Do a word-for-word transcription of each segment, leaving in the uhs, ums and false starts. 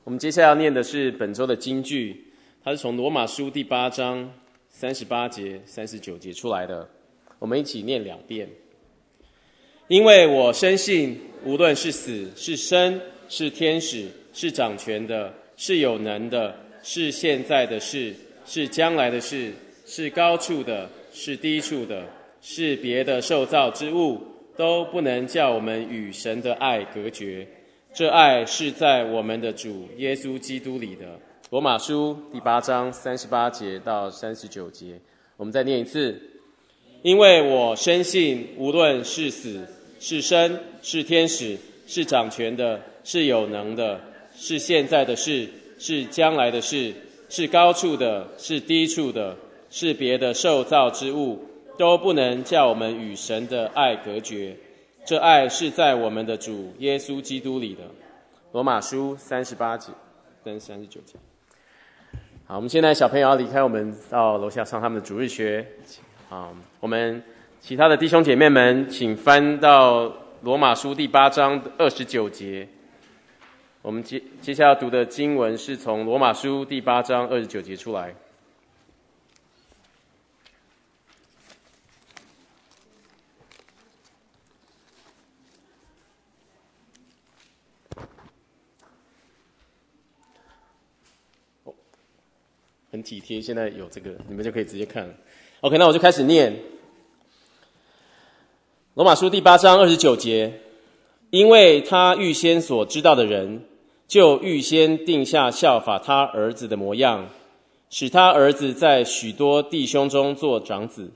我们接下来要念的是本周的金句，它是从罗马书第八章三十八节、三十九节出来的。我们一起念两遍。因为我深信，无论是死是生，是天使，是掌权的，是有能的，是现在的事，是将来的事，是高处的，是低处的，是别的受造之物，都不能叫我们与神的爱隔绝。这爱是在我们的主耶稣基督里的。罗马书第八章三十八节到三十九节，我们再念一次。因为我深信，无论是死是生，是天使，是掌权的，是有能的，是现在的事，是将来的事，是高处的，是低处的，是别的受造之物，都不能叫我们与神的爱隔绝。这爱是在我们的主耶稣基督里的。罗马书三十八节跟三十九节。好，我们现在小朋友要离开，我们到楼下上他们的主日学。好，我们其他的弟兄姐妹们，请翻到罗马书第八章二十九节。我们接接下来要读的经文是从罗马书第八章二十九节出来。很体贴，现在有这个，你们就可以直接看了。OK， 那我就开始念。罗马书第八章二十九节，因为他预先所知道的人，就预先定下效法他儿子的模样，使他儿子在许多弟兄中做长子。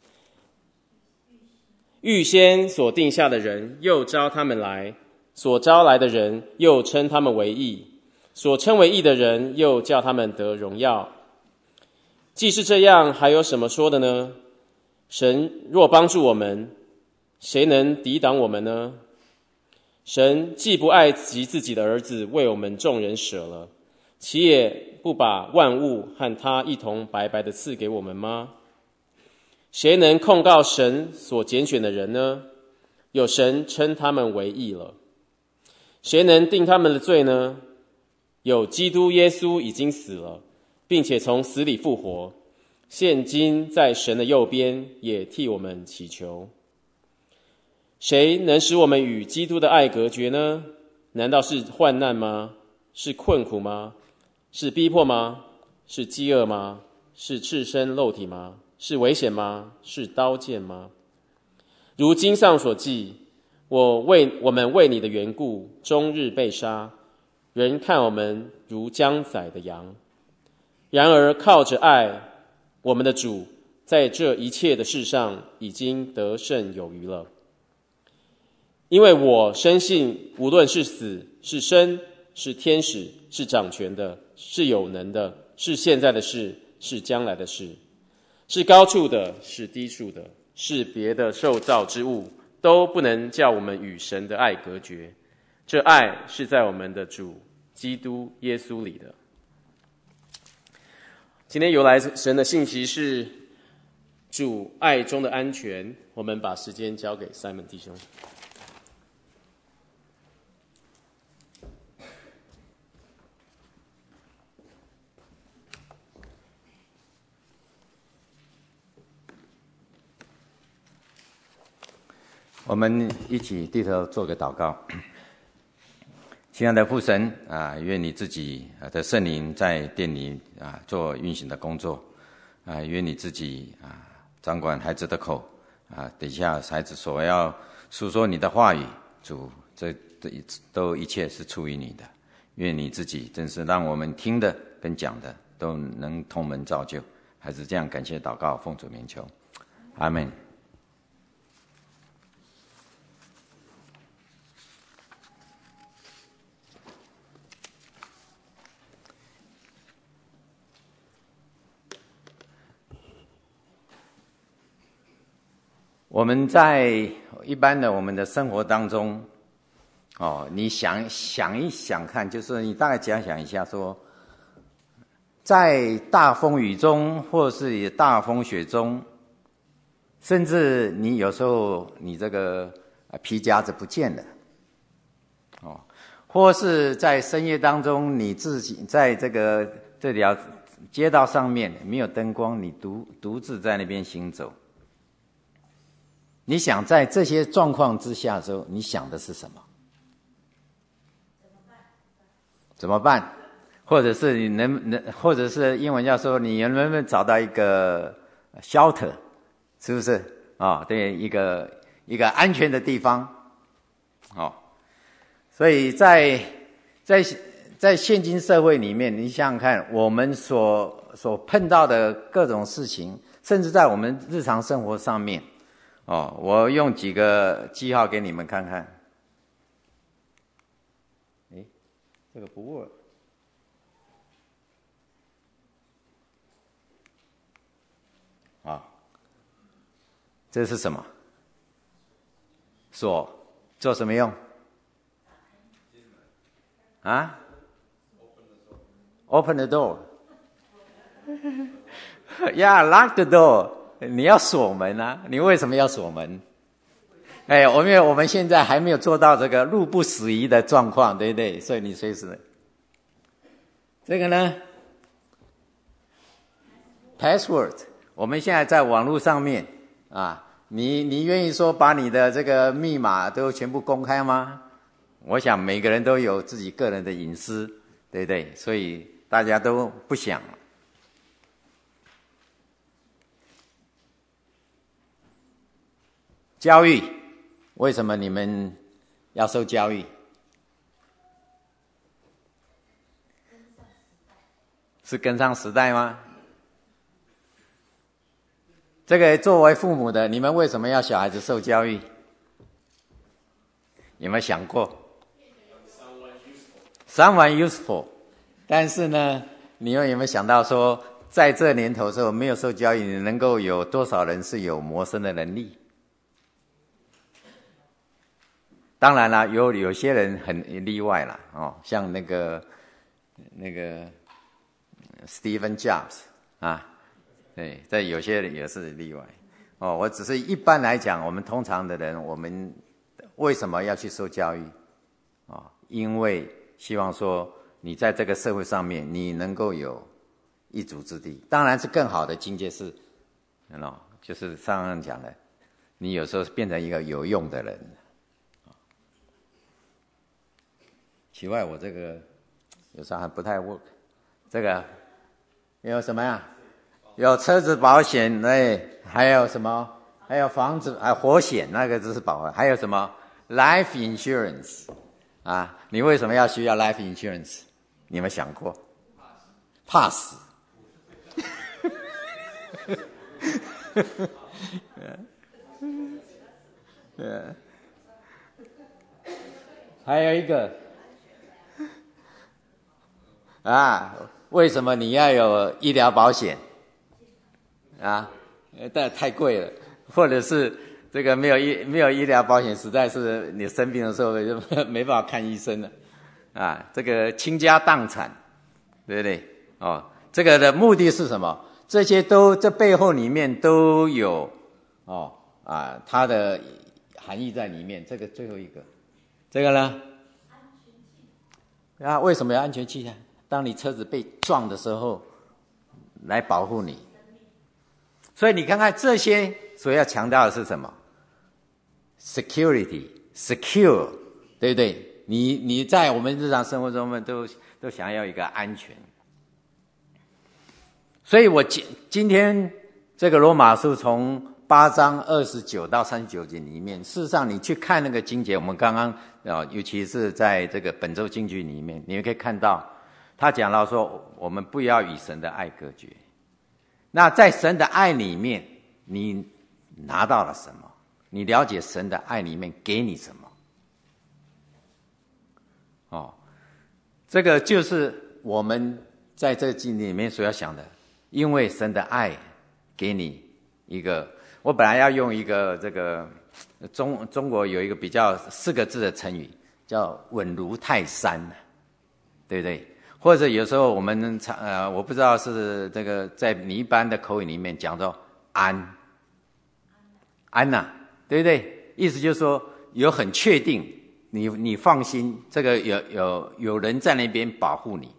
预先所定下的人，又招他们来；所招来的人，又称他们为义；所称为义的人，又叫他们得荣耀。既是这样，还有什么说的呢？神若帮助我们，谁能抵挡我们呢？神既不爱及自己的儿子为我们众人舍了，岂也不把万物和他一同白白的赐给我们吗？谁能控告神所拣选的人呢？有神称他们为义了。谁能定他们的罪呢？有基督耶稣已经死了，并且从死里复活，现今在神的右边，也替我们祈求。谁能使我们与基督的爱隔绝呢？难道是患难吗？是困苦吗？是逼迫吗？是饥饿吗？是赤身露体吗？是危险吗？是刀剑吗？如经上所记，我为我们为你的缘故，终日被杀，人看我们如将宰的羊。然而靠着爱，我们的主在这一切的事上已经得胜有余了。因为我深信，无论是死是生，是天使，是掌权的，是有能的，是现在的事，是将来的事，是高处的，是低处的，是别的受造之物，都不能叫我们与神的爱隔绝。这爱是在我们的主基督耶稣里的。今天由来神的信息是主爱中的安全。我们把时间交给 Simon 弟兄。 我们一起低头做个祷告。亲爱的父神啊，愿你自己的圣灵在店里啊做运行的工作啊，愿你自己啊掌管孩子的口啊，等下孩子所要诉说你的话语，主这这都一切是出于你的。愿你自己真是让我们听的跟讲的都能同门造就。还是这样感谢祷告，奉主名求，阿们。我们在一般的我们的生活当中，哦，你想想一想看，就是你大概讲想一下说，在大风雨中，或是大风雪中，甚至你有时候你这个皮夹子不见了，哦， 或是在深夜当中，你自己在这个这条街道上面没有灯光，你独独自在那边行走。你想在这些状况之下的时候，你想的是什么？怎么办？或者是你能能，或者是英文叫说你能不能找到一个 shelter， 是不是啊、哦？对，一个一个安全的地方。哦，所以在在在现今社会里面，你想想看，我们所所碰到的各种事情，甚至在我们日常生活上面，哦，我用几个记号给你们看看。诶，这个不 work。啊，这是什么？锁做什么用？啊 ？Open the door. Yeah, lock the door. 你要锁门啊！你为什么要锁门？哎，我们我们现在还没有做到这个路不拾遗的状况，对不对？所以你随时这个呢 ，password。我们现在在网络上面啊，你你愿意说把你的这个密码都全部公开吗？我想每个人都有自己个人的隐私，对不对？所以大家都不想。教育，为什么你们要受教育？是跟上时代吗？这个作为父母的，你们为什么要小孩子受教育？有没有想过 ？Someone useful， 但是呢，你们有没有想到说，在这年头的时候没有受教育，你能够有多少人是有谋生的能力？当然啦，有有些人很例外啦，哦，像那个那个 Stephen Jobs 啊。对，这有些人也是例外。哦，我只是一般来讲，我们通常的人，我们为什么要去受教育？啊、哦，因为希望说你在这个社会上面，你能够有一席之地。当然是更好的境界是，哦，就是上上讲的，你有时候变成一个有用的人。奇怪，我这个有时候还不太 work。这个有什么呀？有车子保险，哎，还有什么？还有房子，还有活险，那个就是保。还有什么 life insurance 啊？你为什么要需要 life insurance？ 你有没有想过？怕死。还有一个啊，为什么你要有医疗保险？啊，但太贵了，或者是这个没有医没有医疗保险，实在是你生病的时候就没办法看医生了，啊，这个倾家荡产，对不对？哦，这个的目的是什么？这些都这背后里面都有哦啊，它的含义在里面。这个最后一个，这个呢？啊，为什么要安全气呢？当你车子被撞的时候，来保护你。所以你看看这些所要强调的是什么 ？security, secure， 对不对？你你在我们日常生活中们都都想要一个安全。所以我今今天这个罗马书从八章二十九到三十九节里面，事实上你去看那个经节，我们刚刚啊，尤其是在这个本周经句里面，你可以看到他讲到说，我们不要与神的爱隔绝。那在神的爱里面，你拿到了什么？你了解神的爱里面给你什么？哦，这个就是我们在这经里面所要想的。因为神的爱给你一个，我本来要用一个这个中中国有一个比较四个字的成语，叫稳如泰山，对不对？或者有时候我们常呃，我不知道是这个在你一般的口语里面讲到安安呐、啊，对不对？意思就是说有很确定， 你你放心，这个有有有人在那边保护你。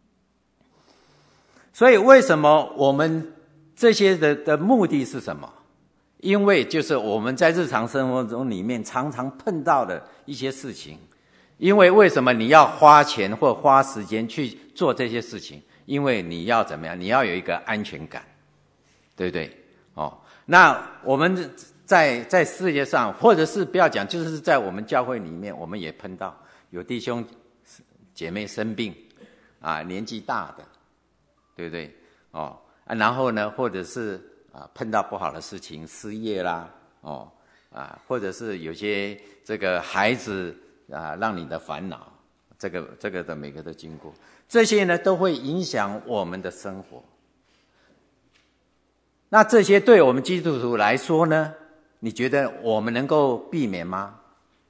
所以为什么我们这些的的目的是什么？因为就是我们在日常生活中里面常常碰到的一些事情。因为为什么你要花钱或花时间去做这些事情？因为你要怎么样？你要有一个安全感，对不对？哦，那我们在在世界上，或者是不要讲，就是在我们教会里面，我们也碰到有弟兄姐妹生病啊，年纪大的，对不对？哦，啊、然后呢，或者是啊碰到不好的事情，失业啦，哦啊，或者是有些这个孩子啊让你的烦恼，这个这个的每个的经过，这些呢都会影响我们的生活。那这些对我们基督徒来说呢，你觉得我们能够避免吗？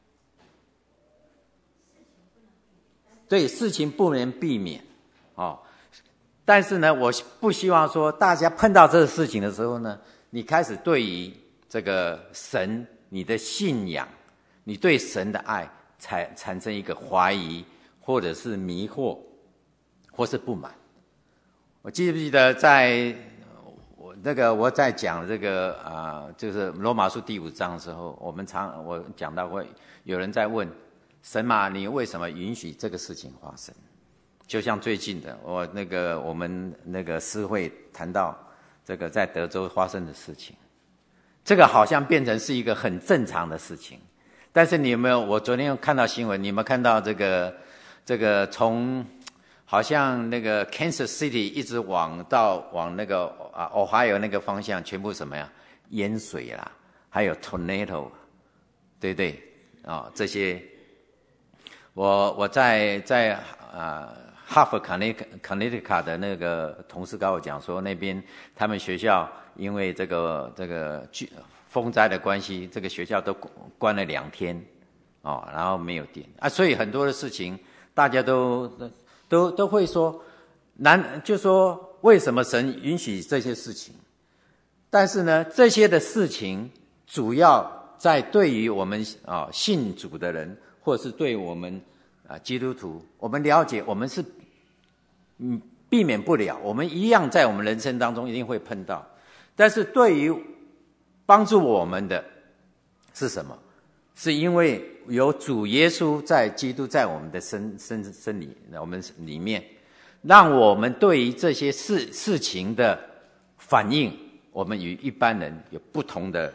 对，事情不能避免哦。但是呢，我不希望说大家碰到这个事情的时候呢，你开始对于这个神、你的信仰、你对神的爱产产生一个怀疑，或者是迷惑，或是不满。我记不记得在我那个我在讲这个啊、呃，就是罗马书第五章的时候，我们常我讲到过，有人在问神嘛，你为什么允许这个事情发生？就像最近的，我那个我们那个诗会谈到这个在德州发生的事情，这个好像变成是一个很正常的事情。但是你有没有？我昨天有看到新闻，你有没有看到这个这个从好像那个 Kansas City 一直往到往那个啊 Ohio 那个方向，全部什么呀？淹水啦，还有 tornado， 对不对？啊、哦，这些我我在在啊。哈佛 Connecticut 的那个同事跟我讲说，那边他们学校因为这个这个风灾的关系，这个学校都关了两天，哦，然后没有电啊，所以很多的事情大家都都都会说，难就说为什么神允许这些事情？但是呢，这些的事情主要在对于我们啊、哦、信主的人，或者是对我们啊基督徒，我们了解我们是。嗯，避免不了，我们一样在我们人生当中一定会碰到。但是对于帮助我们的是什么？是因为有主耶稣在基督在我们的身身身里，我们里面，让我们对于这些事事情的反应，我们与一般人有不同的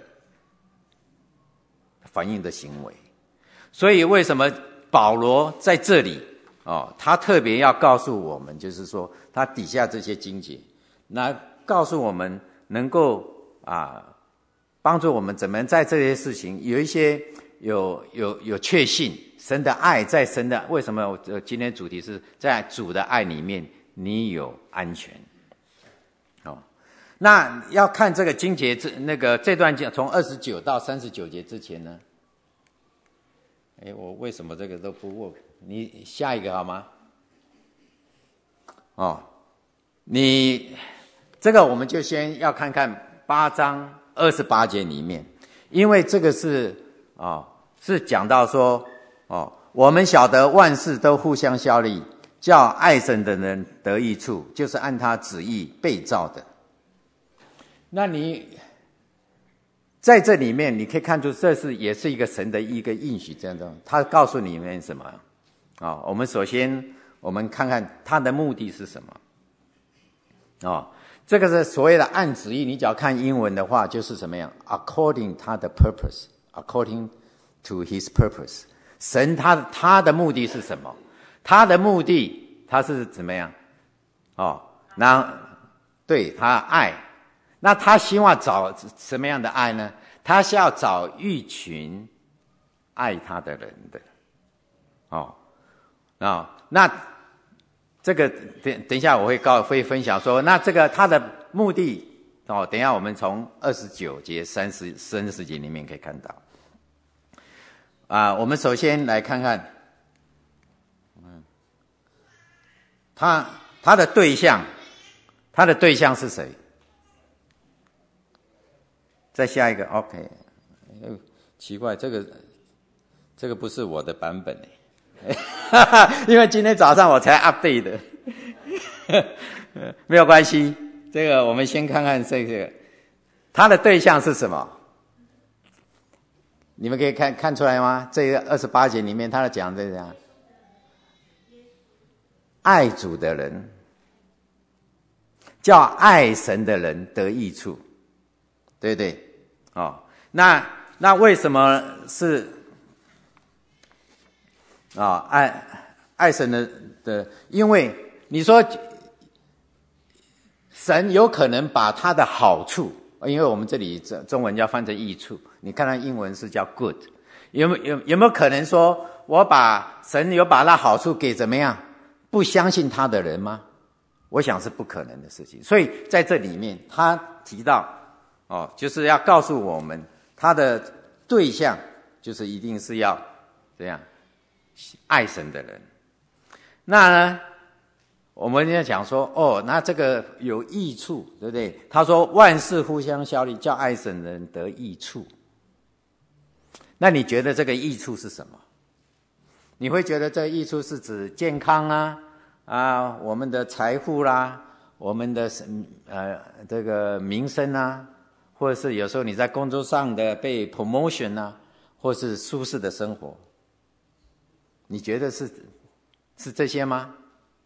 反应的行为。所以为什么保罗在这里？哦，他特别要告诉我们，就是说，他底下这些经节，那告诉我们能够啊，帮助我们怎么样在这些事情有一些有有有确信，神的爱在神的为什么？我今天主题是在主的爱里面，你有安全。哦，那要看这个经节这那个这段经从二十九到三十九节之前呢？哎，我为什么这个都不work？你下一个好吗？哦，你这个我们就先要看看八章二十八节里面，因为这个是哦是讲到说哦，我们晓得万事都互相效力，叫爱神的人得益处，就是按他旨意被造的。那你在这里面你可以看出，这是也是一个神的一个应许，这样的，他告诉你们什么？啊、哦，我们首先我们看看他的目的是什么？哦，这个是所谓的按旨意，你只要看英文的话，就是什么样 ？According 他的 purpose， according to his purpose， 神他他的目的是什么？他的目的他是怎么样？哦，那对他爱，那他希望找什么样的爱呢？他是要找一群爱他的人的，哦。啊、哦，那这个等等一下我会告会分享说，那这个他的目的哦，等一下我们从二十九节、三十、三十节里面可以看到。啊，我们首先来看看，嗯，他他的对象，他的对象是谁？再下一个 ，OK， 奇怪，这个这个不是我的版本因为今天早上我才 update 的没有关系，这个我们先看看这个它的对象是什么。你们可以看看出来吗？这个二十八节里面他的讲这样，爱主的人，叫爱神的人得益处，对不对？哦，那那为什么是啊、哦、爱爱神的的？因为你说神有可能把他的好处，因为我们这里中文叫翻成益处，你看它英文是叫 good， 有没有有没有可能说我把神有把那好处给怎么样不相信他的人吗？我想是不可能的事情。所以在这里面他提到哦，就是要告诉我们他的对象就是一定是要怎样爱神的人。那呢我们要讲说哦，那这个有益处，对不对？他说万事互相效力，叫爱神的人得益处。那你觉得这个益处是什么？你会觉得这个益处是指健康啊啊，我们的财富啦，我们的呃这个名声啊，或者是有时候你在工作上的被 promotion 啊，或是舒适的生活，你觉得是是这些吗？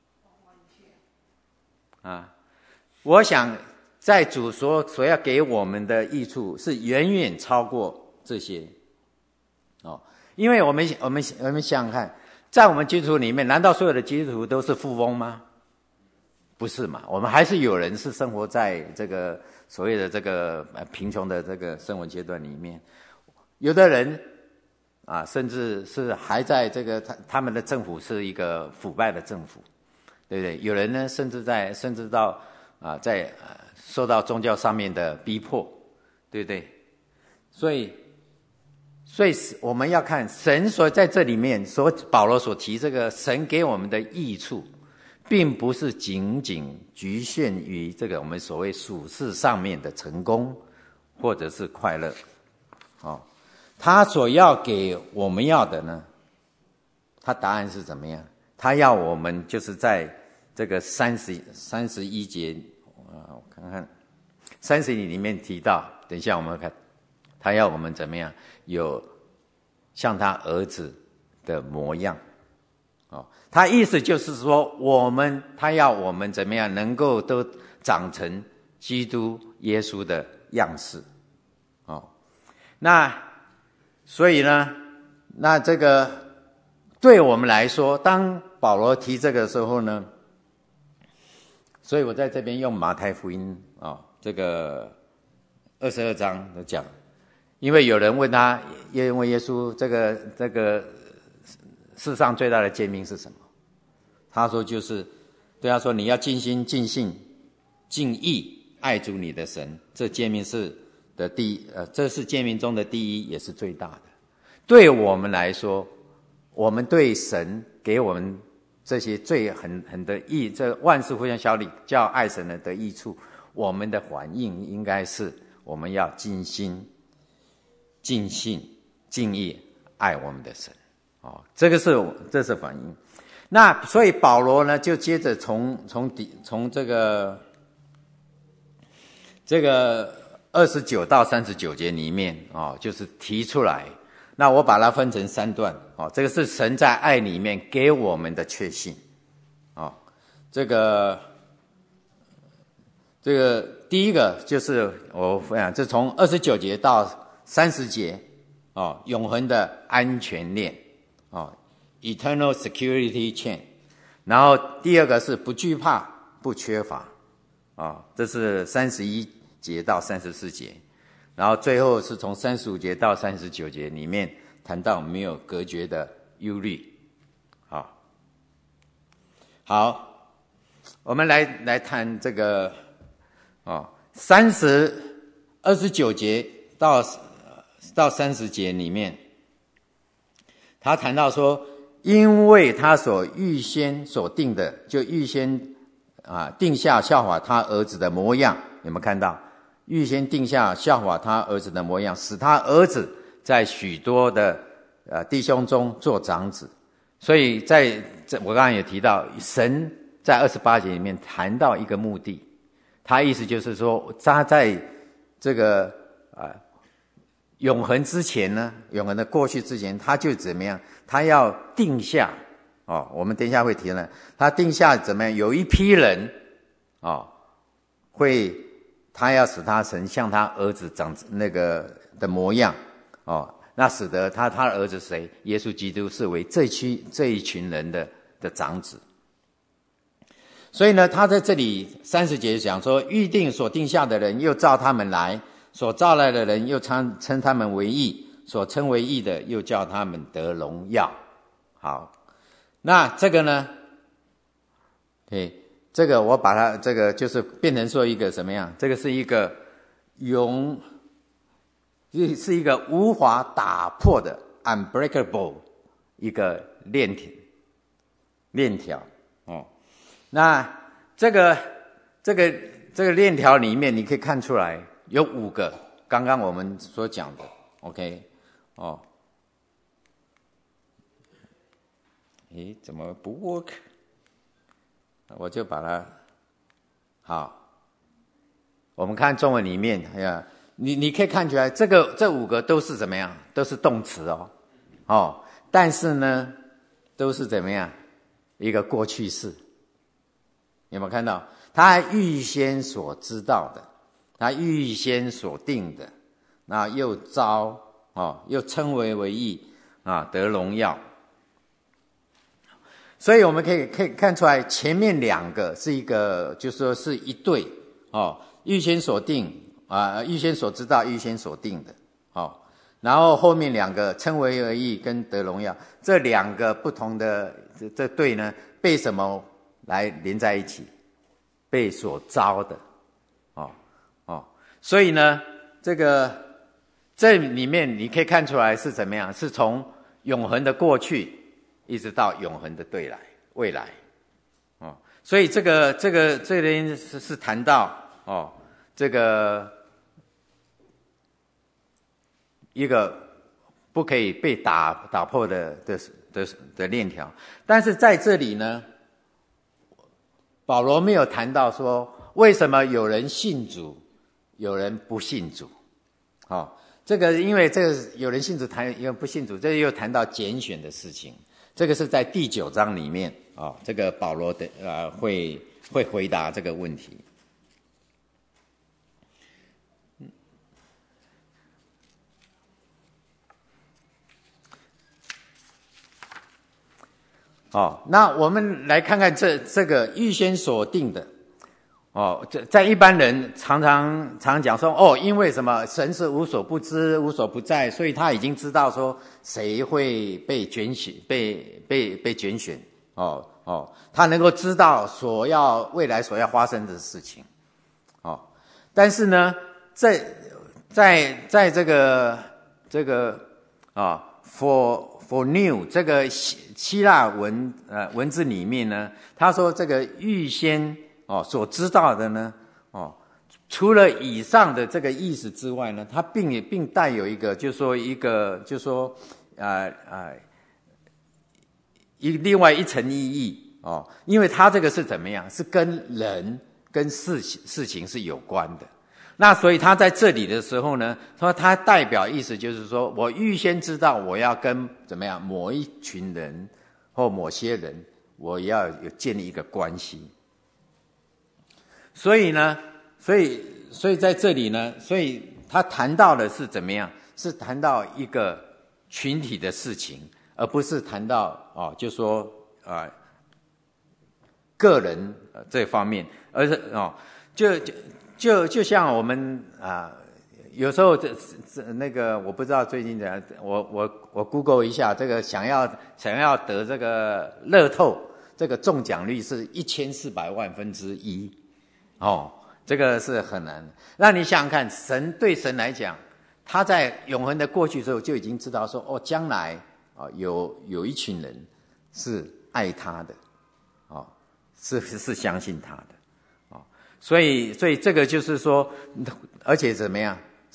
啊，我想在主所所要给我们的益处是远远超过这些哦，因为我们我们我们想想看，在我们基督徒里面，难道所有的基督徒都是富翁吗？不是嘛，我们还是有人是生活在这个所谓的这个贫穷的这个生活阶段里面，有的人啊，甚至是还在这个他他们的政府是一个腐败的政府。对不对？有人呢，甚至在甚至到啊，在、呃、受到宗教上面的逼迫，对不对？所以，所以我们要看神所在这里面所保罗所提这个神给我们的益处，并不是仅仅局限于这个我们所谓属世上面的成功或者是快乐，哦，他所要给我们要的呢，他答案是怎么样？他要我们就是在这个三十三十一节啊，我看看三十里面提到，等一下我们看，他要我们怎么样？有像他儿子的模样，哦，他意思就是说，我们他要我们怎么样，能够都长成基督耶稣的样式，哦，那所以呢，那这个对我们来说，当保罗提这个时候呢，所以我在这边用马太福音啊、哦，这个二十二章的讲，因为有人问他，因为耶稣这个这个世上最大的诫命是什么？他说就是对他说，你要尽心尽性尽意爱主你的神，这诫命是的第一，呃，这是诫命中的第一，也是最大的。对我们来说，我们对神给我们这些最很很的益，这万事互相效力，叫爱神的得益处，我们的反应应该是我们要尽心、尽性、尽意爱我们的神。哦，这个是这是反应。那所以保罗呢，就接着从从底从这个这个二十九到三十九节里面哦，就是提出来。那我把它分成三段哦，这个是神在爱里面给我们的确信哦。这个这个第一个就是我分享，这从二十九节到三十节哦，永恒的安全链哦 ，eternal security chain。然后第二个是不惧怕、不缺乏哦，这是三十一节到三十四节。然后最后是从三十五节到三十九节里面谈到没有隔绝的忧虑。好，好，我们来来谈这个哦，三十二十九节到到三十节里面，他谈到说，因为他所预先所定的，就预先啊定下效法他儿子的模样，有没有看到？预先定下效法他儿子的模样，使他儿子在许多的呃弟兄中做长子。所以在这我刚刚也提到，神在二十八节里面谈到一个目的，他意思就是说，他在这个啊、呃、永恒之前呢，永恒的过去之前，他就怎么样？他要定下哦，我们等一下会提呢，他定下怎么样？有一批人哦，会他要使他成像他儿子长那个的模样哦。那使得他他的儿子谁？耶稣基督是为这群这一群人的的长子。所以呢，他在这里三十节讲说，预定所定下的人又召他们来，所召来的人又称称他们为义，所称为义的又叫他们得荣耀。好，那这个呢？对，这个我把它这个就是变成说一个什么样？这个是一个永。是一个无法打破的 unbreakable 一个链条链条哦。那这个这个这个链条里面，你可以看出来有五个，刚刚我们所讲的 ，OK 哦。诶，怎么不 work？ 我就把它好，我们看中文里面，哎呀。你你可以看出来，这个这五个都是怎么样？都是动词哦，哦，但是呢，都是怎么样？一个过去式。有没有看到？他预先所知道的，他预先所定的，那又招哦，又称为为义啊，得荣耀。所以我们可以可以看出来，前面两个是一个，就是说是一对哦，预先所定。啊，预先所知道，预先所定的，哦，然后后面两个称为而义跟得荣耀，这两个不同的这这对呢，被什么来连在一起？被所招的，哦哦，所以呢，这个这里面你可以看出来是怎么样？是从永恒的过去一直到永恒的对来未来，哦，所以这个这个这边是是谈到哦，这个。一个不可以被打打破的的的的链条，但是在这里呢，保罗没有谈到说为什么有人信主，有人不信主。哦，这个因为这个有人信主谈，有人不信主，这又谈到拣选的事情。这个是在第九章里面啊、哦，这个保罗的呃会会回答这个问题。哦，那我们来看看这这个预先所定的，哦，这在一般人常常常讲说，哦，因为什么神是无所不知、无所不在，所以他已经知道说谁会被拣选、被被被拣选，哦哦，他能够知道所要未来所要发生的事情，哦，但是呢，在在在这个这个啊 ，for for new 这个希希腊文呃文字里面呢，他说这个预先哦所知道的呢，哦，除了以上的这个意思之外呢，它并也并带有一个，就是说一个，就是说呃呃一另外一层意义哦，因为它这个是怎么样？是跟人跟事情事情是有关的。那所以他在这里的时候呢，说他代表意思就是说，我预先知道我要跟怎么样某一群人或某些人，我要有建立一个关系。所以呢，所以所以在这里呢，所以他谈到的是怎么样？是谈到一个群体的事情，而不是谈到哦，就说啊、呃、个人这方面，而是哦就就。就就像我们啊、呃，有时候这这那个我不知道最近怎样，我我我 Google 一下，这个想要想要得这个乐透，这个中奖率是一千四百万分之一，哦，这个是很难的。那你想想看，神对神来讲，他在永恒的过去的时候就已经知道说，哦，将来啊、哦、有有一群人是爱他的，哦，是是相信他的。所以，所以这个就是说，而且怎么样？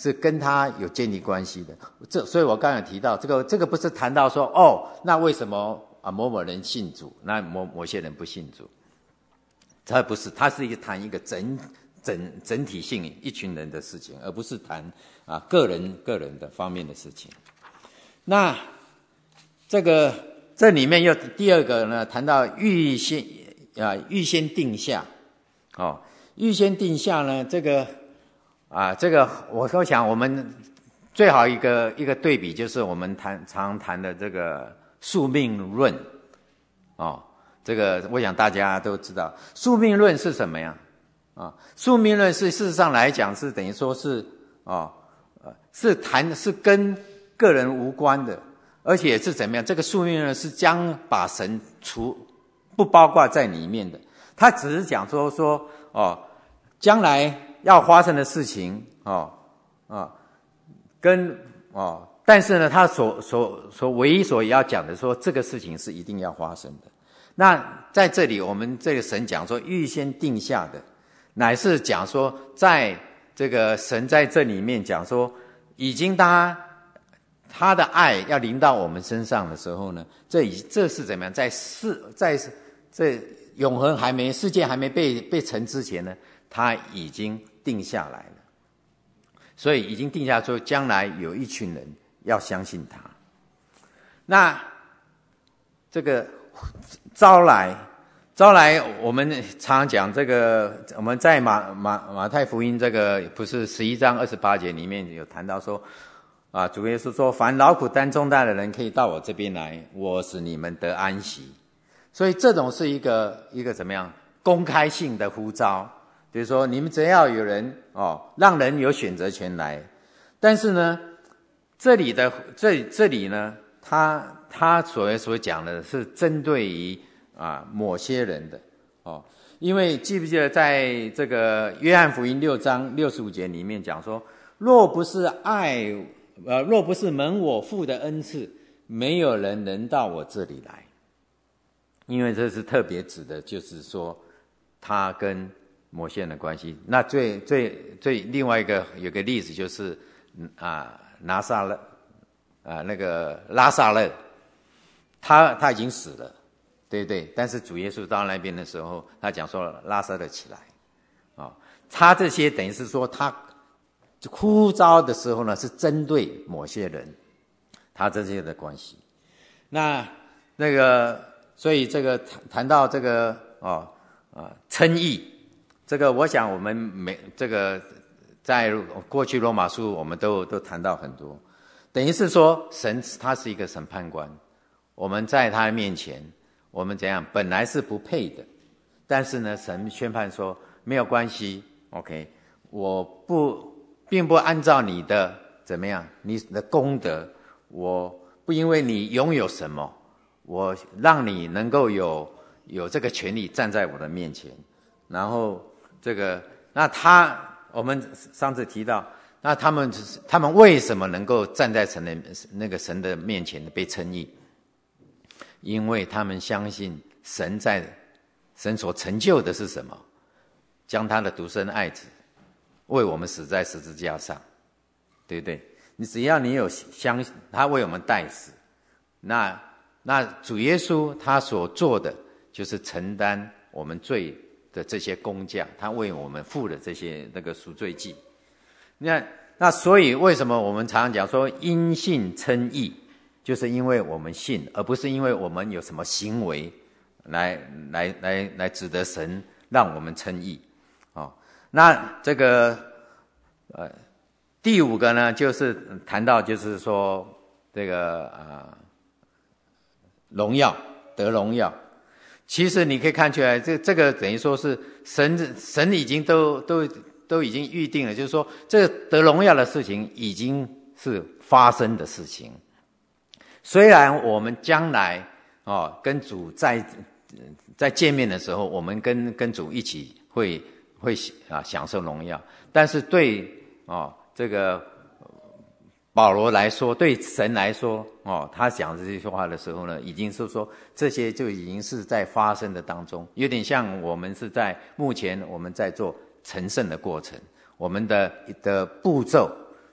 是跟他有建立关系的。这所以我刚才提到这个，这个不是谈到说哦，那为什么啊某某人信主，那某某些人不信主？它不是，它是一个谈一个整整整体性一群人的事情，而不是谈啊个人个人的方面的事情。那这个这里面又第二个呢，谈到预先啊预先定下，哦，预先定下呢，这个啊这个我我想我们最好一个一个对比就是我们谈常谈的这个宿命论，哦。这个我想大家都知道，宿命论是什么呀？啊，宿命论是事实上来讲是等于说是啊，呃，是谈是跟个人无关的，而且是怎么样？这个宿命论是将把神除不包括在里面的，他只是讲说说哦，将来要发生的事情哦啊，跟哦，但是呢，他所所所唯一所要讲的说这个事情是一定要发生的。那在这里我们这个神讲说预先定下的，乃是讲说在这个神在这里面讲说已经他他的爱要临到我们身上的时候呢，这已这是怎么样，在世在这永恒还没世界还没被被成之前呢，他已经定下来了，所以已经定下说将来有一群人要相信他。那这个招来，招来，我们常常讲这个，我们在马马马太福音这个不是十一章二十八节里面有谈到说，啊，主耶稣说，凡劳苦担重担的人可以到我这边来，我使你们得安息。所以这种是一个一个怎么样公开性的呼召，比如说你们只要有人哦，让人有选择权来。但是呢，这里的这这里呢，他他所所讲的是针对于啊某些人的哦，因为记不记得在这个约翰福音六章六十五节里面讲说，若不是爱呃若不是蒙我父的恩赐，没有人能到我这里来。因为这是特别指的就是说他跟某些人的关系。那最最最另外一个有个例子就是啊拿撒勒啊那个拉撒勒，他他已经死了，对不对？但是主耶稣到那边的时候，他讲说拉撒勒起来啊、哦，他这些等于是说他呼召的时候呢，是针对某些人，他这些的关系。那那个所以这个谈谈到这个哦啊称义，这个我想我们每这个在过去罗马书我们都都谈到很多，等于是说神他是一个审判官，我们在他面前，我们怎样本来是不配的，但是呢神宣判说没有关系 ，OK， 我不并不按照你的怎么样你的功德，我不因为你拥有什么，我让你能够有有这个权利站在我的面前，然后这个那他我们上次提到，那他们他们为什么能够站在神的那个神的面前被称义？因为他们相信神在神所成就的是什么？将他的独生爱子为我们死在十字架上，对不对？你只要你有相信他为我们代死，那那主耶稣他所做的就是承担我们罪的这些工价，他为我们付了这些那个赎罪祭。那那所以为什么我们常常讲说因信称义，就是因为我们信，而不是因为我们有什么行为来来来来指得神让我们称义。哦，那这个呃第五个呢，就是谈到就是说这个啊、呃、荣耀得荣耀。其实你可以看出来，这这个等于说是神神已经都都都已经预定了，就是说这个得荣耀的事情已经是发生的事情。虽然我们将来哦跟主在在见面的时候，我们跟跟主一起会会啊享受荣耀，但是对哦这个保罗来说，对神来说哦，他讲这些话的时候呢，已经是说这些就已经是在发生的当中，有点像我们是在目前我们在做成圣的过程，我们的的步骤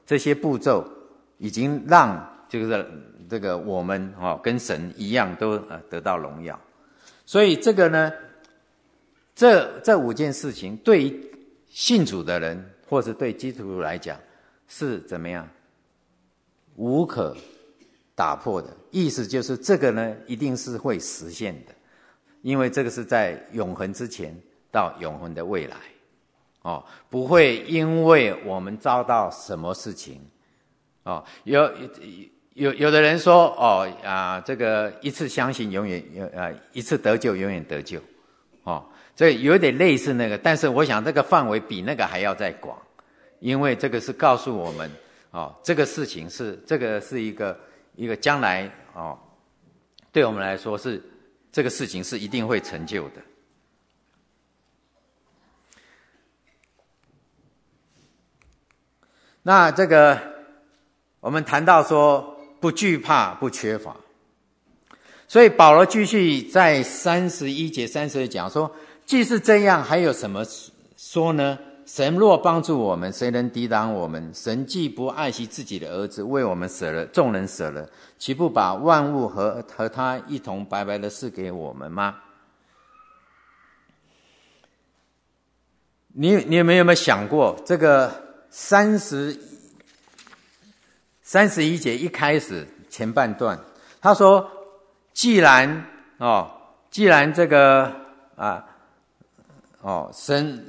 这些步骤已经让就是这个我们哦跟神一样都呃得到荣耀。所以这个呢，这这五件事情对于信主的人或是对基督徒来讲是怎么样？无可打破的。意思就是这个呢一定是会实现的，因为这个是在永恒之前到永恒的未来哦，不会因为我们遭到什么事情哦，有有有的人说哦啊，这个一次相信永远有啊，一次得救永远得救哦，这有点类似那个，但是我想这个范围比那个还要再广，因为这个是告诉我们哦，这个事情是这个是一个一个将来哦，对我们来说是这个事情是一定会成就的。那这个我们谈到说不惧怕不缺乏，所以保罗继续在三十一节三十二讲说，既是这样，还有什么说呢？神若帮助我们，谁能抵挡我们？神既不爱惜自己的儿子，为我们舍了，众人舍了，岂不把万物和和他一同白白的赐给我们吗？你你们有没有想过，这个三十三十一节一开始前半段，他说，既然哦，既然这个啊哦神。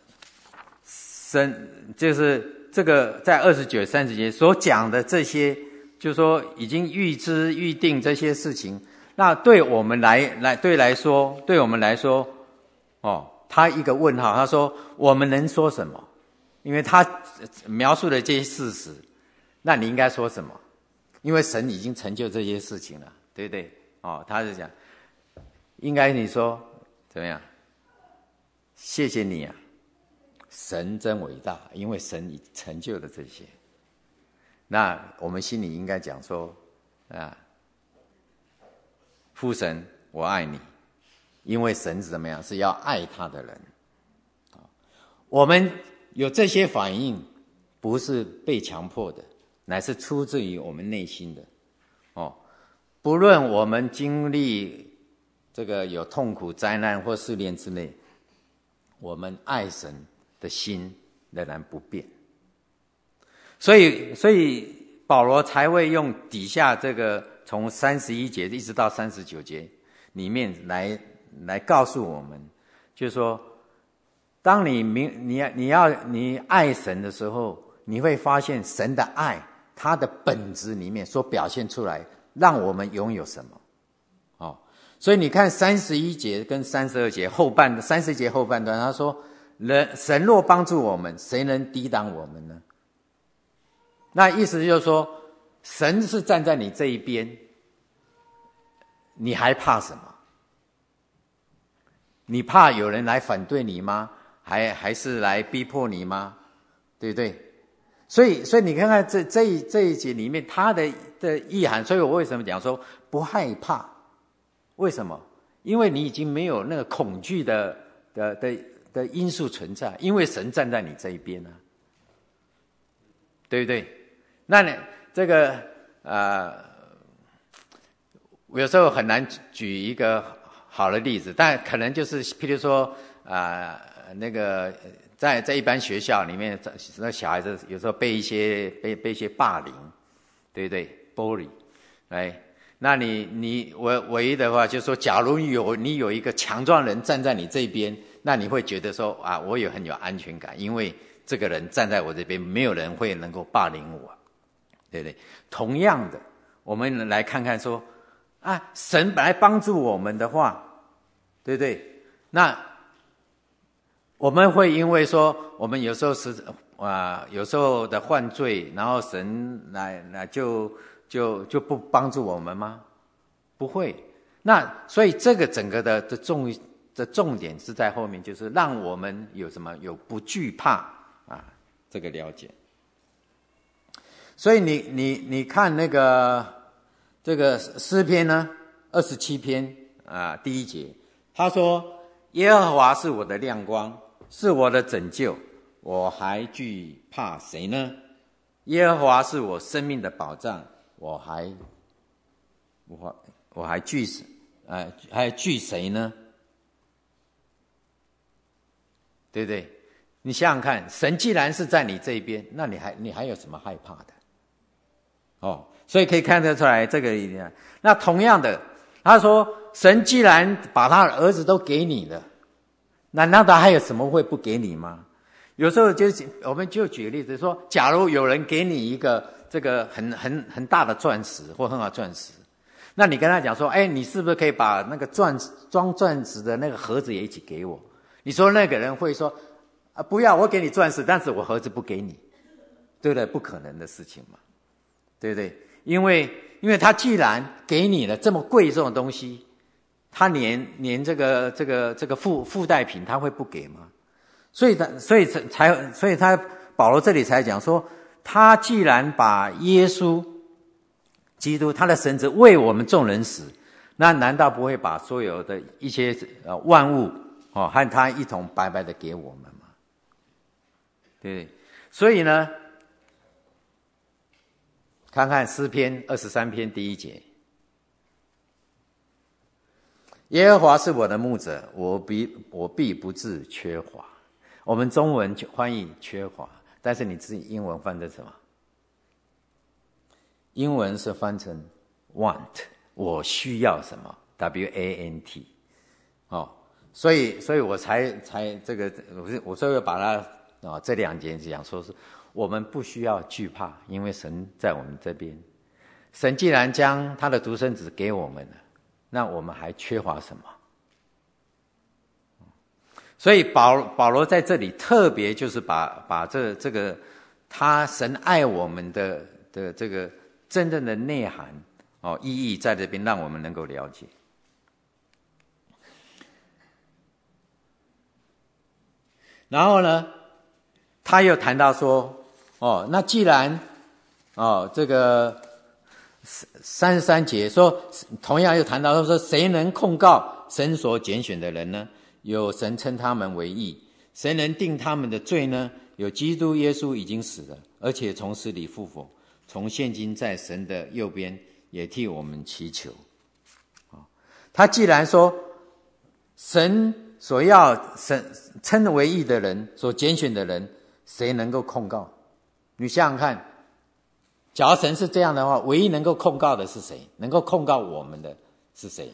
神就是这个在二十九、三十节所讲的这些，就是说已经预知预定这些事情，那对我们来来对来说，对我们来说，哦，他一个问号，他说我们能说什么？因为他描述了这些事实，那你应该说什么？因为神已经成就这些事情了，对不对？哦，他是讲，应该你说怎么样？谢谢你啊。神真伟大，因为神已成就了这些。那我们心里应该讲说啊，父神，我爱你，因为神是怎么样？是要爱他的人。我们有这些反应，不是被强迫的，乃是出自于我们内心的。哦，不论我们经历这个有痛苦、灾难或试炼之类，我们爱神的心仍然不变，所以，所以保罗才会用底下这个从三十一节一直到三十九节里面来来告诉我们，就是说，当你明你你要你爱神的时候，你会发现神的爱，它的本质里面所表现出来，让我们拥有什么？哦，所以你看三十一节跟三十二节后半三十节后半段，他说。人神若帮助我们，谁能抵挡我们呢？那意思就是说，神是站在你这一边，你还怕什么？你怕有人来反对你吗？还还是来逼迫你吗？对不对？所以，所以你看看这这一这一节里面它的的意涵，所以我为什么讲说不害怕？为什么？因为你已经没有那个恐惧的的的。的因素存在，因为神站在你这一边啊，对不对？那你这个呃，有时候很难举一个好的例子，但可能就是譬如说啊、呃，那个在在一般学校里面，那小孩子有时候被一些被被一些霸凌，对不对？bully，哎，那你你唯唯一的话就是说，假如有你有一个强壮人站在你这边。那你会觉得说啊，我有很有安全感，因为这个人站在我这边，没有人会能够霸凌我，对不对？同样的，我们来看看说啊，神本来帮助我们的话，对不对？那我们会因为说我们有时候是啊，有时候的犯罪，然后神来来就就就不帮助我们吗？不会。那所以这个整个的的重的重点是在后面，就是让我们有什么有不惧怕啊这个了解。所以你你你看那个这个诗篇呢，二十七篇啊第一节，他说：“耶和华是我的亮光，是我的拯救，我还惧怕谁呢？ 耶和华是我生命的保障，我还我我还惧谁？呃，还惧谁呢？对不对？你想想看，神既然是在你这一边，那你还你还有什么害怕的？哦，所以可以看得出来，这个一点。那同样的，他说，神既然把他的儿子都给你了，难道他还有什么会不给你吗？有时候就我们就举个例子说，假如有人给你一个这个很很很大的钻石或很好钻石，那你跟他讲说，哎，你是不是可以把那个钻装钻石的那个盒子也一起给我？你说那个人会说，啊，不要，我给你钻石，但是我盒子不给你，对不对？不可能的事情嘛，对不对？因为因为他既然给你了这么贵重的东西，他连连这个这个这个附附带品他会不给吗？所以他所以才所以他保罗这里才讲说，他既然把耶稣基督他的神子为我们众人死，那难道不会把所有的一些呃万物哦和他一同白白的给我们吗？对，所以呢，看看诗篇二十三篇第一节，耶和华是我的牧者，我必我必不致缺乏。我们中文翻译缺乏，但是你自己英文翻成什么？英文是翻成 want， 我需要什么 W A N T 哦，所以所以我才才这个我我所以把它啊、哦、这两节讲说是我们不需要惧怕，因为神在我们这边。神既然将他的独生子给我们了，那我们还缺乏什么？所以保保罗在这里特别就是把把这这个他神爱我们的的这个真正的内涵哦意义在这边让我们能够了解。然后呢，他又谈到说，哦，那既然哦这个三十三节说，同样又谈到说，谁能控告神所拣选的人呢？有神称他们为义，谁能定他们的罪呢？有基督耶稣已经死了，而且从死里复活，从现今在神的右边，也替我们祈求。他既然说神所要神称为义的人，所拣选的人，谁能够控告？你想想看，假如神是这样的话，唯一能够控告的是谁？能够控告我们的是谁？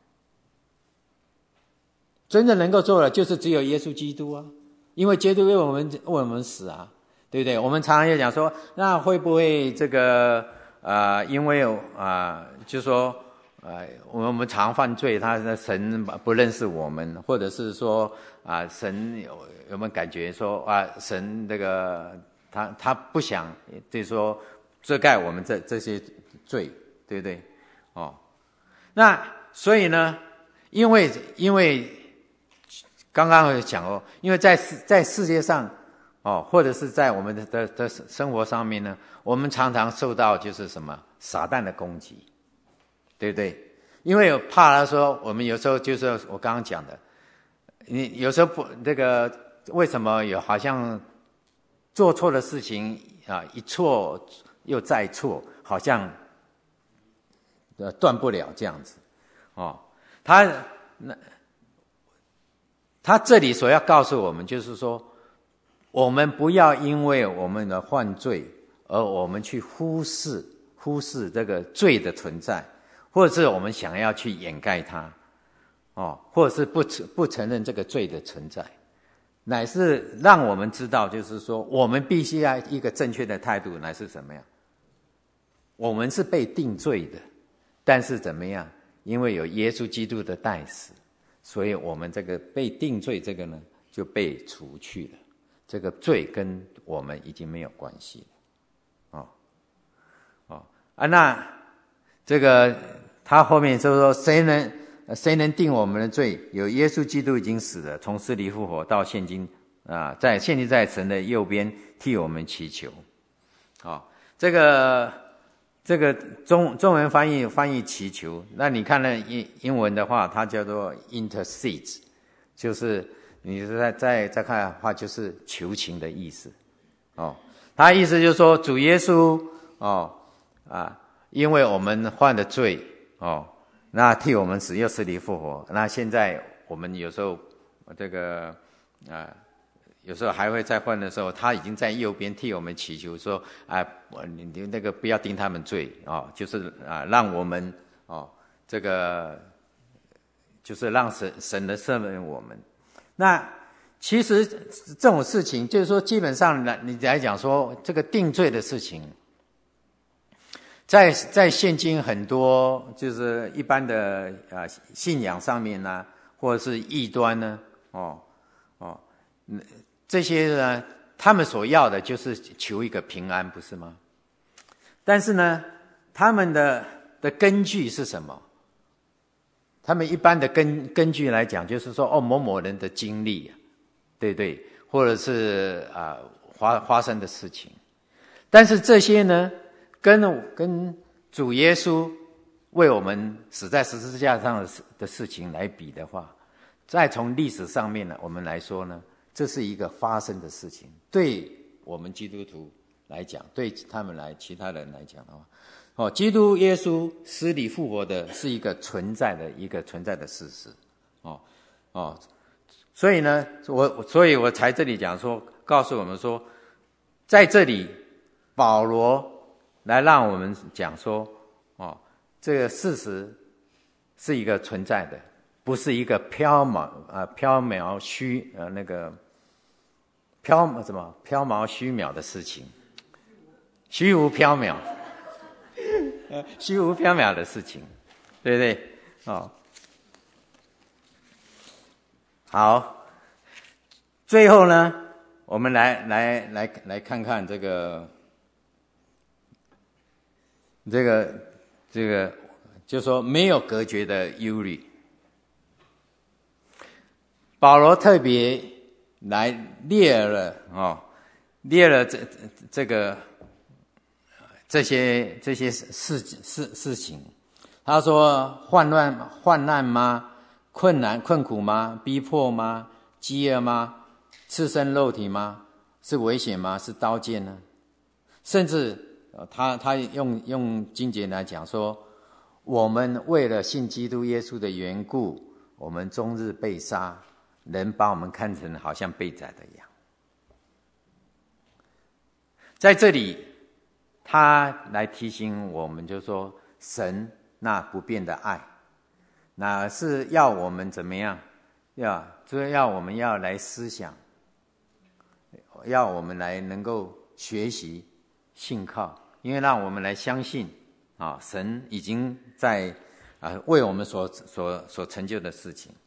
真正能够做的就是只有耶稣基督啊，因为基督为我们为我们死啊，对不对？我们常常也讲说，那会不会这个呃，因为啊、呃，就说呃，我们常犯罪，他的神不认识我们，或者是说啊、呃，神有有没有感觉说啊，神这个他他不想，就是说遮盖我们这这些罪，对不对？哦，那所以呢，因为因为。刚刚有讲哦，因为在在世界上哦，或者是在我们的的的生活上面呢，我们常常受到就是什么撒旦的攻击，对不对？因为有怕他说，我们有时候就是我刚刚讲的，你有时候不这个为什么有好像做错的事情啊，一错又再错，好像呃断不了这样子哦，他那。他这里所要告诉我们，就是说，我们不要因为我们的犯罪，而我们去忽视忽视这个罪的存在，或者是我们想要去掩盖它，哦，或者是不不承认这个罪的存在，乃是让我们知道，就是说，我们必须要一个正确的态度，乃是什么样？我们是被定罪的，但是怎么样？因为有耶稣基督的代死。所以我们这个被定罪这个呢就被除去了，这个罪跟我们已经没有关系了，哦，哦啊，那这个他后面就说谁能谁能定我们的罪？有耶稣基督已经死了，从死里复活，到现今啊，在现今在神的右边替我们祈求，哦，这个。这个中中文翻译翻译祈求，那你看那英英文的话，它叫做 intercede， 就是你在在在看的话，就是求情的意思，哦。 他意思就是说，主耶稣哦啊，因为我们犯的罪哦，那替我们死又死里复活。那现在我们有时候这个啊，有时候还会再犯的时候，他已经在右边替我们祈求说啊，你你那个不要定他们罪哦，就是啊，让我们哦这个就是让神神的赦免我们。那其实这种事情，就是说，基本上来你来讲说，这个定罪的事情，在在现今很多就是一般的啊信仰上面呢、啊，或者是异端呢，哦哦，这些呢，他们所要的就是求一个平安，不是吗？但是呢，他们的的根据是什么？他们一般的根根据来讲，就是说，哦，某某人的经历、啊。对对，或者是啊、呃、发发生的事情，但是这些呢，跟跟主耶稣为我们死在十字架上的事的事情来比的话，再从历史上面呢，我们来说呢，这是一个发生的事情。对我们基督徒来讲，对他们来其他人来讲的话，哦，基督耶稣死里复活的是一个存在的一个存在的事实，哦哦。所以呢，我所以我才这里讲说，告诉我们说，在这里保罗来让我们讲说，哦，这个事实是一个存在的，不是一个飘渺啊、呃、飘渺虚呃那个飘什么飘渺虚渺的事情，虚无缥缈，虚无缥缈的事情，对不对？哦。好，最后呢，我们来来来来看看这个这个这个，就说没有隔绝的忧虑。保罗特别来列了哦，列了这这个这些这些事事事情。他说：患难患难吗？困难困苦吗？逼迫吗？饥饿吗？赤身肉体吗？是危险吗？是刀剑呢？甚至他他用用经节来讲说，我们为了信基督耶稣的缘故，我们终日被杀，人把我们看成好像被宰的羊。在这里他来提醒我们，就说神那不变的爱，那是要我们怎么样？要就是要我们要来思想，要我们来能够学习信靠，因为让我们来相信啊，神已经在啊为我们所所所成就的事情。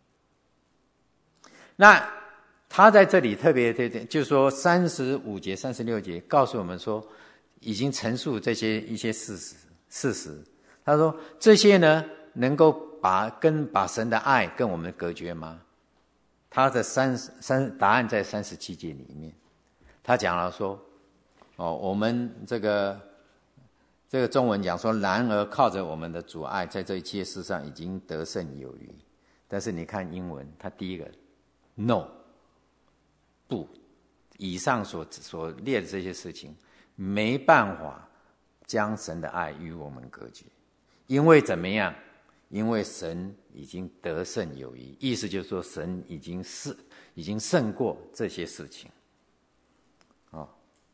那他在这里特别特别就是说三十五节、三十六节告诉我们说，已经陈述这些一些事实事实。他说这些呢，能够把跟把神的爱跟我们隔绝吗？他的三三答案在三十七节里面，他讲了说，哦，我们这个这个中文讲说，然而靠着我们的主爱，在这一切事上已经得胜有余。但是你看英文，他第一个 no 不，以上所所列的这些事情没办法将神的爱与我们隔绝，因为怎么样？因为神已经得胜有余，意思就是说神已经是已经胜过这些事情，哦。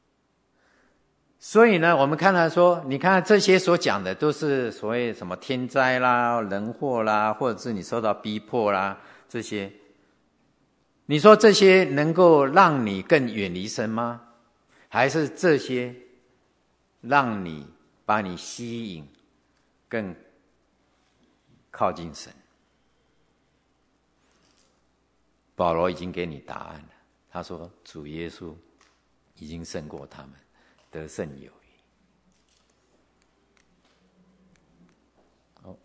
所以呢，我们看到说，你看这些所讲的都是所谓什么天灾啦、人祸啦，或者是你受到逼迫啦这些，你说这些能够让你更远离神吗？还是这些让你把你吸引更靠近神？保罗已经给你答案了，他说主耶稣已经胜过他们，得胜有余。哦，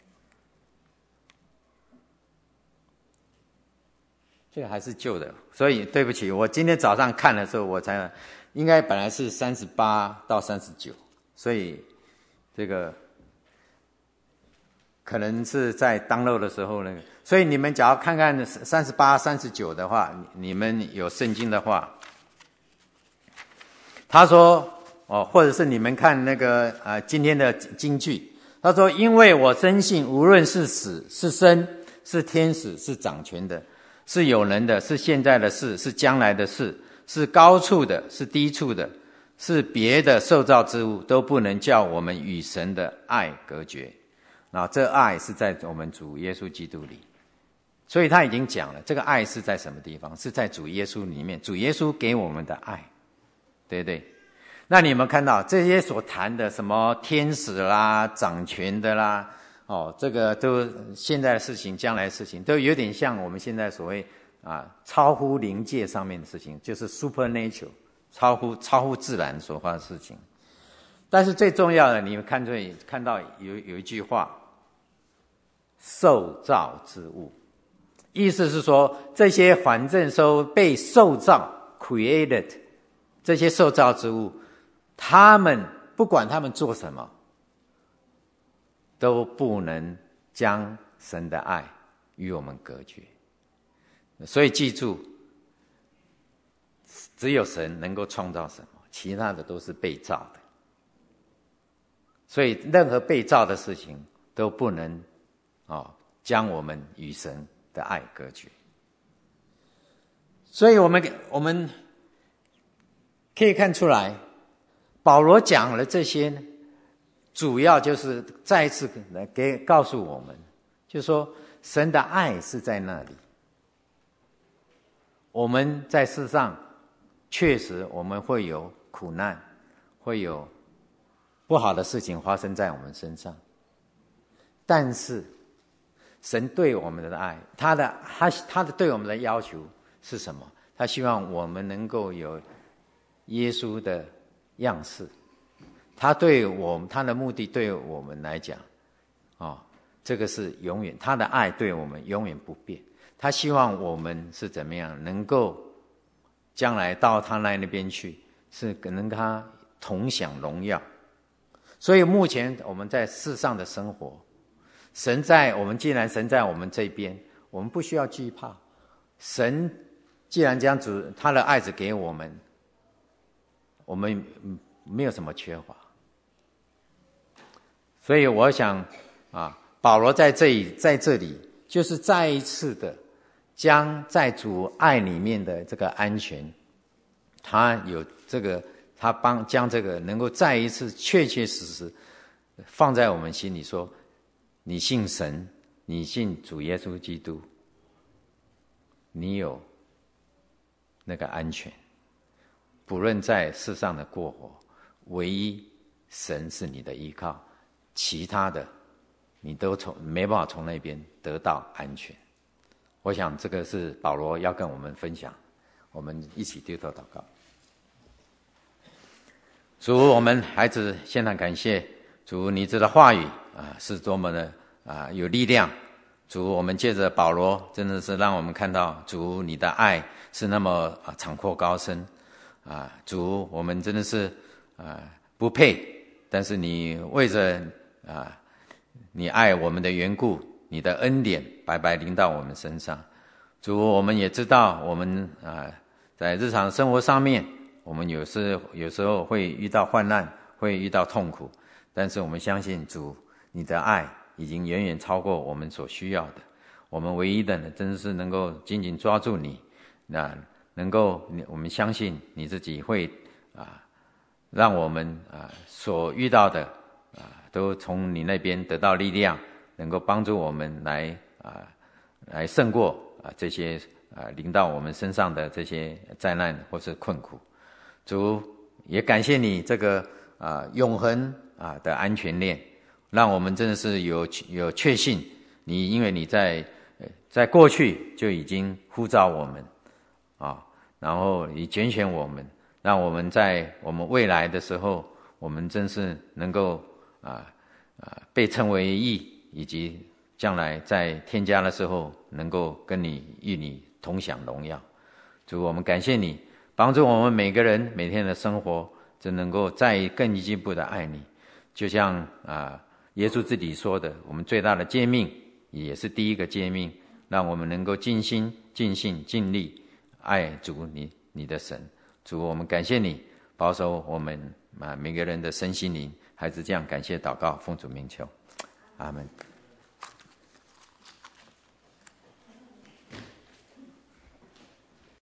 这个还是旧的，所以对不起，我今天早上看的时候，我才应该本来是三十八到三十九，所以这个可能是在download的时候那个，所以你们只要看看三十八、三十九的话，你们有圣经的话， 他说哦，或者是你们看那个呃今天的金句，他说因为我深信无论是死是生，是天使是掌权的，是有能的，是现在的事，是将来的事，是高处的，是低处的，是别的受造之物，都不能叫我们与神的爱隔绝。那这爱是在我们主耶稣基督里，所以他已经讲了，这个爱是在什么地方？是在主耶稣里面，主耶稣给我们的爱，对不对？那你们看到这些所谈的什么天使啦、掌权的啦，哦，这个都现在的事情、将来的事情，都有点像我们现在所谓啊超乎灵界上面的事情，就是 supernatural， 超乎超乎自然所发的事情。但是最重要的，你们看这看到有有一句话，受造之物，意思是说这些反正说被受造 created 这些受造之物，他们不管他们做什么，都不能将神的爱与我们隔绝。所以记住，只有神能够创造什么，其他的都是被造的。所以任何被造的事情都不能哦将我们与神的爱隔绝。所以我们我们可以看出来，保罗讲了这些呢，主要就是再一次来给告诉我们，就是说神的爱是在那里。我们在世上确实我们会有苦难，会有不好的事情发生在我们身上，但是神对我们的爱，他的他他的对我们的要求是什么？他希望我们能够有耶稣的样式。他对我们，他的目的对我们来讲，哦，这个是永远，他的爱对我们永远不变。他希望我们是怎么样，能够将来到他那边去，是能跟他同享荣耀。所以目前我们在世上的生活，神在我们，既然神在我们这边，我们不需要惧怕。神既然将主他的爱子给我们，我们没有什么缺乏。所以我想啊，保罗在这里在这里就是再一次的将在主爱里面的这个安全，他有这个他帮将这个能够再一次确确实实放在我们心里，说你信神，你信主耶稣基督，你有那个安全，不论在世上的过活，唯一神是你的依靠，其他的你都从没办法从那边得到安全。我想这个是保罗要跟我们分享，我们一起低头祷告。主，我们孩子献上感谢，主你这的话语啊是多么的啊有力量。主，我们借着保罗，真的是让我们看到主你的爱是那么啊长阔高深啊。主，我们真的是啊不配，但是你为着啊你爱我们的缘故，你的恩典白白临到我们身上。主，我们也知道我们啊在日常生活上面，我们有时有时候会遇到患难，会遇到痛苦，但是我们相信主你的爱已经远远超过我们所需要的。我们唯一的呢，真是能够紧紧抓住你，那能够我们相信你自己会啊让我们啊所遇到的啊都从你那边得到力量，能够帮助我们来啊来胜过啊这些啊临到我们身上的这些灾难或是困苦。主，也感谢你这个啊永恒啊的安全链，让我们真的是有有确信，你因为你在在过去就已经呼召我们啊，然后你拣选我们，让我们在我们未来的时候，我们真是能够啊啊被称为义，以及将来在天家的时候能够跟你与你同享荣耀。主，我们感谢你帮助我们每个人每天的生活，真能够再更进一步的爱你。就像啊耶稣自己说的，我们最大的诫命也是第一个诫命，让我们能够尽心尽性尽力爱主你你的神。主，我们感谢你保守我们啊每个人的身心灵，还是这样感谢祷告，奉主名求，阿门。